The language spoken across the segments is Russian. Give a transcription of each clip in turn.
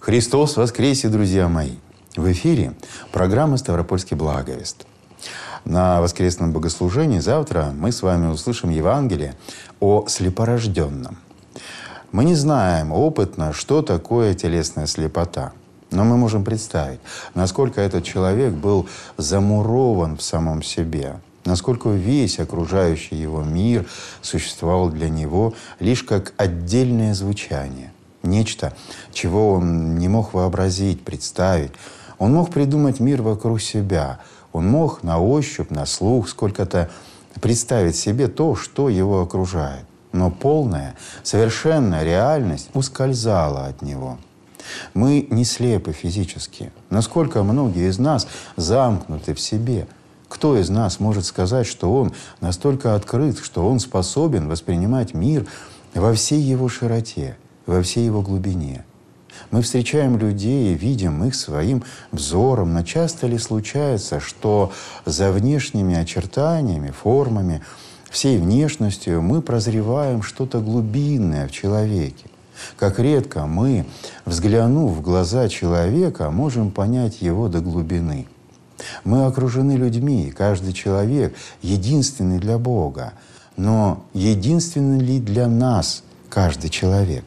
Христос воскресе, друзья мои! В эфире программа «Ставропольский благовест». На воскресном богослужении завтра мы с вами услышим Евангелие о слепорожденном. Мы не знаем опытно, что такое телесная слепота. Но мы можем представить, насколько этот человек был замурован в самом себе, насколько весь окружающий его мир существовал для него лишь как отдельное звучание. Нечто, чего он не мог вообразить, представить. Он мог придумать мир вокруг себя. Он мог на ощупь, на слух сколько-то представить себе то, что его окружает. Но полная, совершенная реальность ускользала от него. Мы не слепы физически. Насколько многие из нас замкнуты в себе. Кто из нас может сказать, что он настолько открыт, что он способен воспринимать мир во всей его широте, во всей его глубине? Мы встречаем людей и видим их своим взором, но часто ли случается, что за внешними очертаниями, формами, всей внешностью мы прозреваем что-то глубинное в человеке? Как редко мы, взглянув в глаза человека, можем понять его до глубины. Мы окружены людьми, каждый человек единственный для Бога. Но единственный ли для нас каждый человек?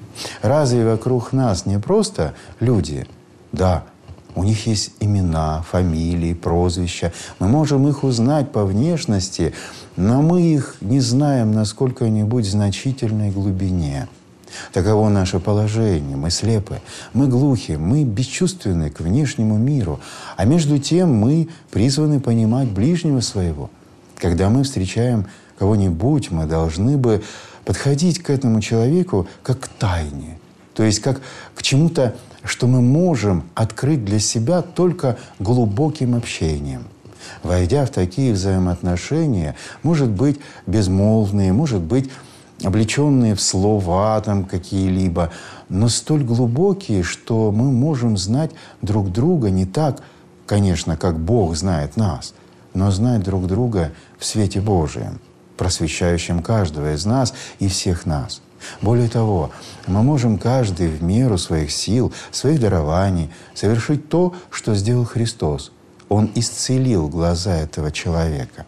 Разве вокруг нас не просто люди? Да, у них есть имена, фамилии, прозвища. Мы можем их узнать по внешности, но мы их не знаем на сколько-нибудь значительной глубине. Таково наше положение. Мы слепы, мы глухи, мы бесчувственны к внешнему миру. А между тем мы призваны понимать ближнего своего. Когда мы встречаем кого-нибудь, мы должны бы подходить к этому человеку как к тайне. То есть как к чему-то, что мы можем открыть для себя только глубоким общением. Войдя в такие взаимоотношения, может быть, безмолвные, может быть, облеченные в слова там какие-либо, но столь глубокие, что мы можем знать друг друга не так, конечно, как Бог знает нас, но знать друг друга в свете Божием, просвещающем каждого из нас и всех нас. Более того, мы можем каждый в меру своих сил, своих дарований совершить то, что сделал Христос. Он исцелил глаза этого человека.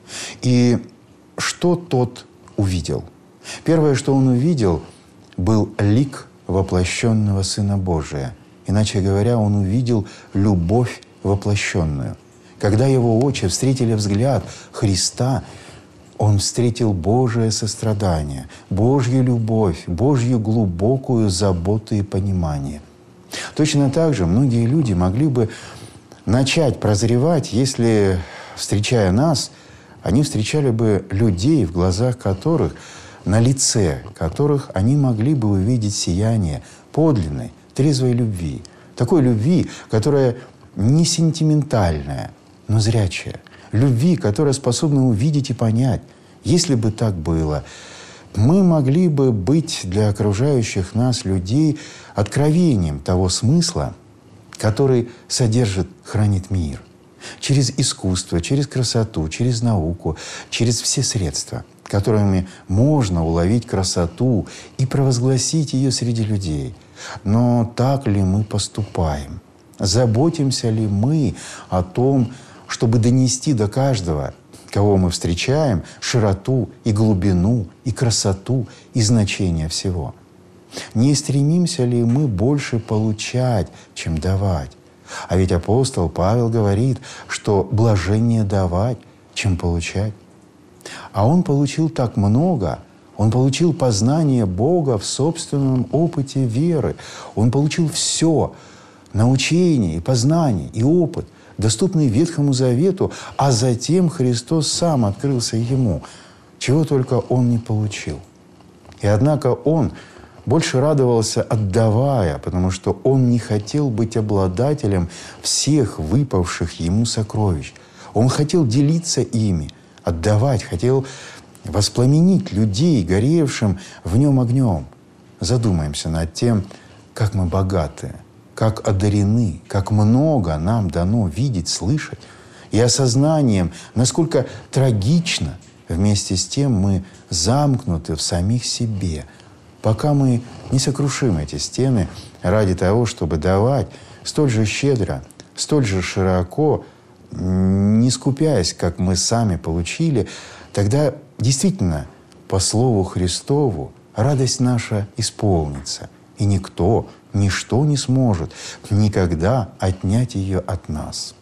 И что тот увидел? Первое, что он увидел, был лик воплощенного Сына Божия. Иначе говоря, он увидел любовь воплощенную. Когда его очи встретили взгляд Христа, он встретил Божие сострадание, Божью любовь, Божью глубокую заботу и понимание. Точно так же многие люди могли бы начать прозревать, если, встречая нас, они встречали бы людей, в глазах которых, на лице которых они могли бы увидеть сияние подлинной, трезвой любви. Такой любви, которая не сентиментальная, но зрячая. Любви, которая способна увидеть и понять. Если бы так было, мы могли бы быть для окружающих нас людей откровением того смысла, который содержит, хранит мир. Через искусство, через красоту, через науку, через все средства, которыми можно уловить красоту и провозгласить ее среди людей. Но так ли мы поступаем? Заботимся ли мы о том, чтобы донести до каждого, кого мы встречаем, широту и глубину, и красоту, и значение всего? Не стремимся ли мы больше получать, чем давать? А ведь апостол Павел говорит, что блаженнее давать, чем получать. А он получил так много. Он получил познание Бога в собственном опыте веры. Он получил все – научение, и познание, и опыт, доступный Ветхому Завету, а затем Христос сам открылся ему, чего только он не получил. И однако он больше радовался, отдавая, потому что он не хотел быть обладателем всех выпавших ему сокровищ. Он хотел делиться ими, отдавать, хотел воспламенить людей, горевшим в нем огнем. Задумаемся над тем, как мы богаты, как одарены, как много нам дано видеть, слышать, и осознанием, насколько трагично вместе с тем мы замкнуты в самих себе, пока мы не сокрушим эти стены ради того, чтобы давать столь же щедро, столь же широко, не скупясь, как мы сами получили, тогда действительно, по слову Христову, радость наша исполнится, и никто, ничто не сможет никогда отнять ее от нас.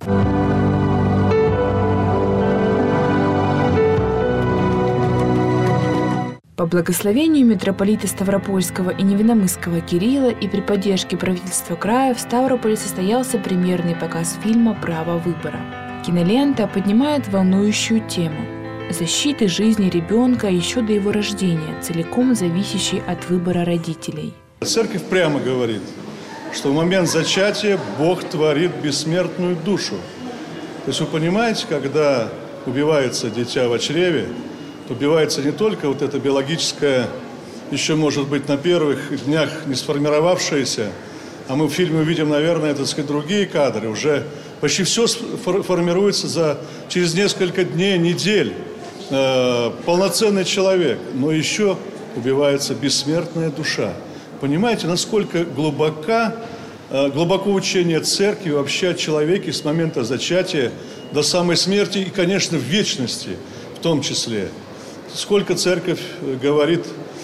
По благословению митрополита Ставропольского и Невинномысского Кирилла и при поддержке правительства края в Ставрополе состоялся премьерный показ фильма «Право выбора». Кинолента поднимает волнующую тему – защиты жизни ребенка еще до его рождения, целиком зависящей от выбора родителей. Церковь прямо говорит, что в момент зачатия Бог творит бессмертную душу. То есть вы понимаете, когда убивается дитя в чреве, убивается не только вот это биологическое, еще, может быть, на первых днях не сформировавшееся, а мы в фильме увидим, наверное, так сказать, другие кадры. Уже почти все формируется через несколько дней, недель. Полноценный человек, но еще убивается бессмертная душа. Понимаете, насколько глубоко учение церкви вообще о человеке с момента зачатия до самой смерти и, конечно, в вечности в том числе. Сколько церковь говорит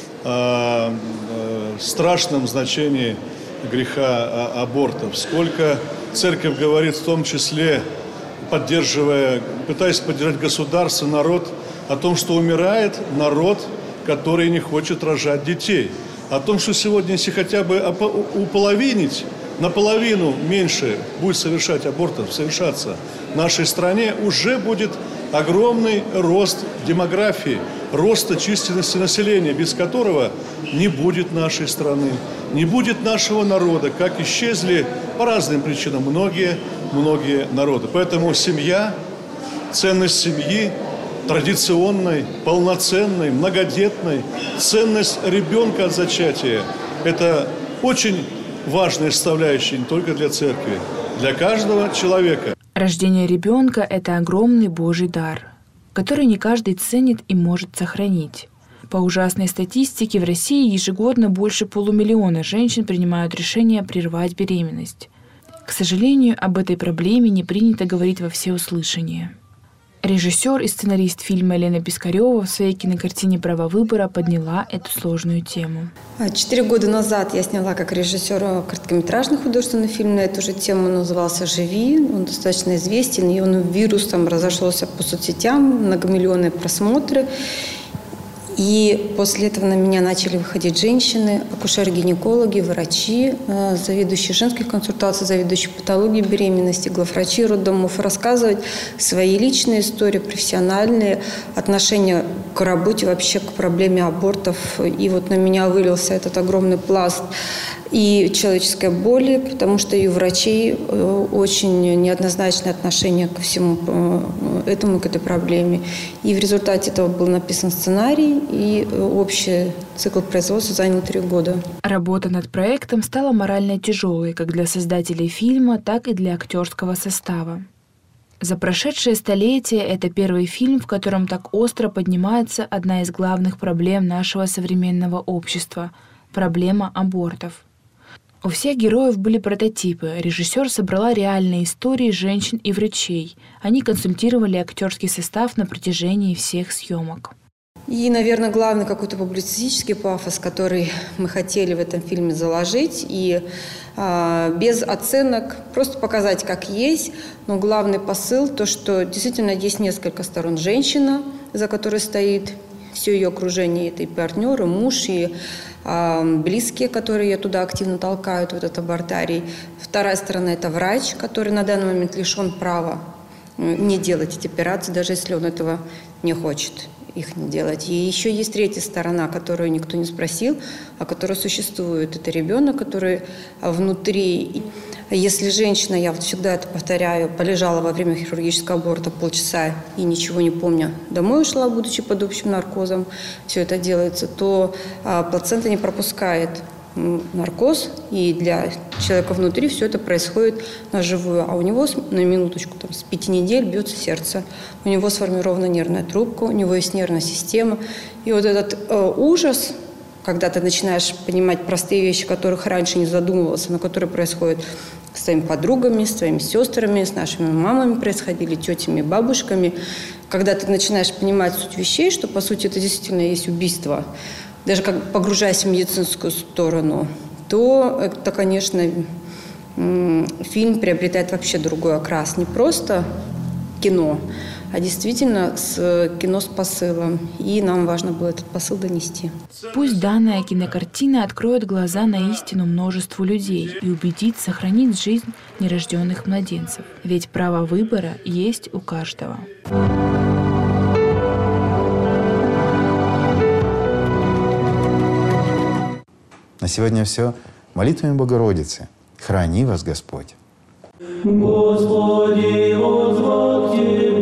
о страшном значении греха абортов, сколько церковь говорит в том числе, пытаясь поддержать государство, народ, о том, что умирает народ, который не хочет рожать детей. О том, что сегодня, если хотя бы уполовинить, наполовину меньше будет совершаться в нашей стране, уже будет огромный рост демографии, роста численности населения, без которого не будет нашей страны, не будет нашего народа, как исчезли по разным причинам многие народы. Поэтому семья, ценность семьи, традиционной, полноценной, многодетной, ценность ребенка от зачатия – это очень важная составляющая не только для церкви, для каждого человека. Рождение ребенка – это огромный Божий дар, который не каждый ценит и может сохранить. По ужасной статистике, в России ежегодно больше 500 000 женщин принимают решение прервать беременность. К сожалению, об этой проблеме не принято говорить во всеуслышание. Режиссер и сценарист фильма Елена Пискарева в своей кинокартине «Право выбора» подняла эту сложную тему. 4 года назад я сняла как режиссер короткометражный художественный фильм на эту же тему, он назывался «Живи». Он достаточно известен, и он вирусом разошелся по соцсетям, многомиллионные просмотры. И после этого на меня начали выходить женщины, акушеры-гинекологи, врачи, заведующие женских консультаций, заведующие патологией беременности, главврачи роддомов, рассказывать свои личные истории, профессиональные отношения к работе, вообще к проблеме абортов. И вот на меня вылился этот огромный пласт и человеческой боли, потому что и у врачей очень неоднозначное отношение ко всему этому, к этой проблеме. И в результате этого был написан сценарий, и общий цикл производства занял 3 года. Работа над проектом стала морально тяжелой как для создателей фильма, так и для актерского состава. За прошедшее столетие это первый фильм, в котором так остро поднимается одна из главных проблем нашего современного общества – проблема абортов. У всех героев были прототипы. Режиссер собрала реальные истории женщин и врачей. Они консультировали актерский состав на протяжении всех съемок. И, наверное, главный какой-то публицистический пафос, который мы хотели в этом фильме заложить. И без оценок, просто показать, как есть. Но главный посыл, то, что действительно есть несколько сторон. Женщина, за которой стоит все ее окружение, это и партнеры, муж, и близкие, которые ее туда активно толкают, в этот абортарий. Вторая сторона – это врач, который на данный момент лишен права не делать эти операции, даже если он этого не хочет их не делать. И еще есть третья сторона, которую никто не спросил, а которая существует. Это ребенок, который внутри. Если женщина, я вот всегда это повторяю, полежала во время хирургического аборта полчаса и ничего не помня, домой ушла, будучи под общим наркозом, все это делается, то плацента не пропускает наркоз, и для человека внутри все это происходит наживую. А у него, на минуточку, с 5 недель бьется сердце, у него сформирована нервная трубка, у него есть нервная система. И вот этот ужас когда ты начинаешь понимать простые вещи, о которых раньше не задумывался, но которые происходят с твоими подругами, с твоими сестрами, с нашими мамами происходили, тетями, бабушками. Когда ты начинаешь понимать суть вещей, что, по сути, это действительно есть убийство, даже как погружаясь в медицинскую сторону, то это, конечно, фильм приобретает вообще другой окрас. Не просто кино, а действительно кино с посылом. И нам важно было этот посыл донести. Пусть данная кинокартина откроет глаза на истину множеству людей и убедит сохранить жизнь нерожденных младенцев. Ведь право выбора есть у каждого. На сегодня все. Молитвами Богородицы. Храни вас Господь. Господи, возвал к Тебе.